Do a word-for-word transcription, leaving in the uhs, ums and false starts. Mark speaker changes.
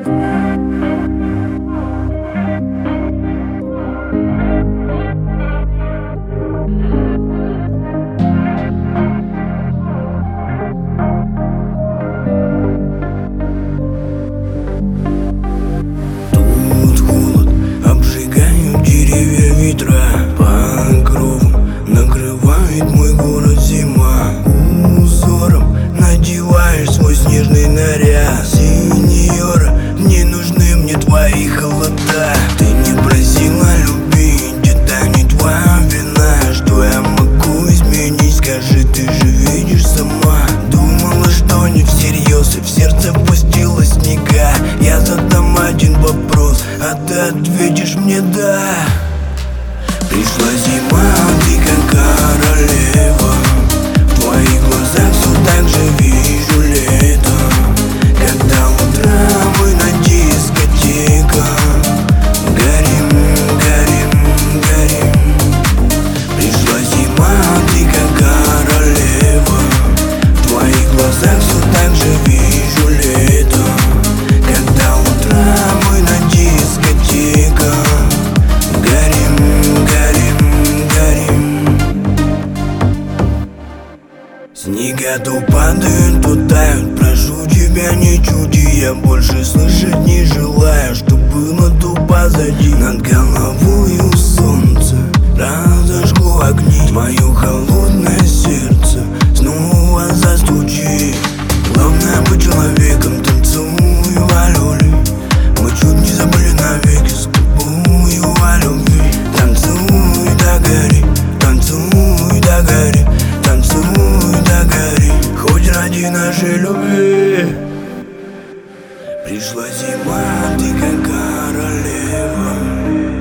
Speaker 1: По кругу накрывает мой город зима. Узором надеваешь свой снежный наряд. Синьора, не нужны мне твои холода. Ты не просила любить, это не твоя вина. Что я могу изменить, скажи, ты же видишь сама. Думала, что не всерьез, и в сердце пустила снега. Я задам один вопрос, а ты ответишь мне да. Пришла зима, ты как королева. В твоих глазах все так же вижу лето. Когда утром мы на дискотеках горим, горим, горим. Пришла зима, ты как королева. В твоих глазах все так же вижу лето. Когда утром мы на дискотеках горим, снега то падают, то тают. Прошу тебя, не чуди, я больше слышать не желаю. Что было, то позади. Над головою солнце разожгло огни. Твое холодное сердце снова застучит. Главное быть человеком, танцую о люле. Мы чуть не забыли навеки с тобою о любви. Танцуй да гори, танцуй да гори, танцуй да гори, хоть ради нашей любви. Пришла зима, ты как королева.